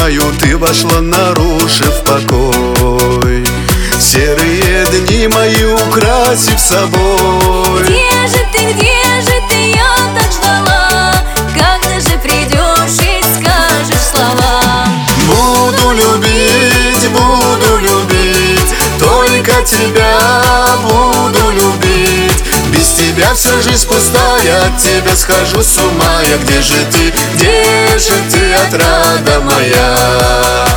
мою ты вошла, нарушив покой. Серые дни мои украсив собой. Где же ты, я так ждала? Когда же придешь и скажешь слова? Буду любить, только тебя буду любить. Без тебя вся жизнь пустая, от тебя схожу с ума я. Где же ты, отрада моя?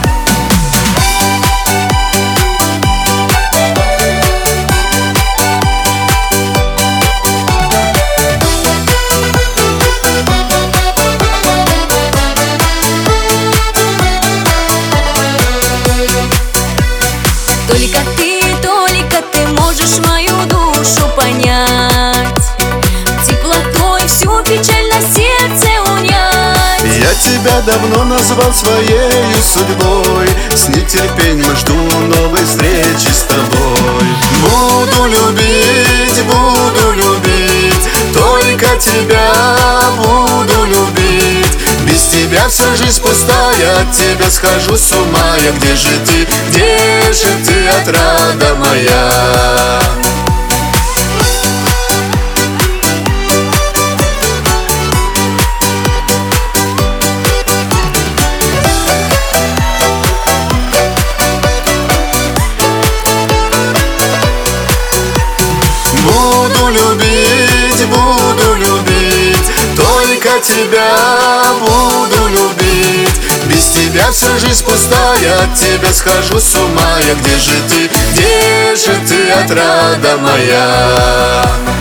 Только ты можешь мою душу понять, теплотой всю печаль на сердце унять. Я тебя давно назвал своей судьбой, с нетерпением жду новой встречи с тобой. Буду любить, только тебя буду любить. Без тебя вся жизнь пустая, от тебя схожу с ума я. Где же ты, отрада моя? Буду любить, только тебя буду любить. Без тебя вся жизнь пустая, от тебя схожу с ума я. Где же ты, отрада моя?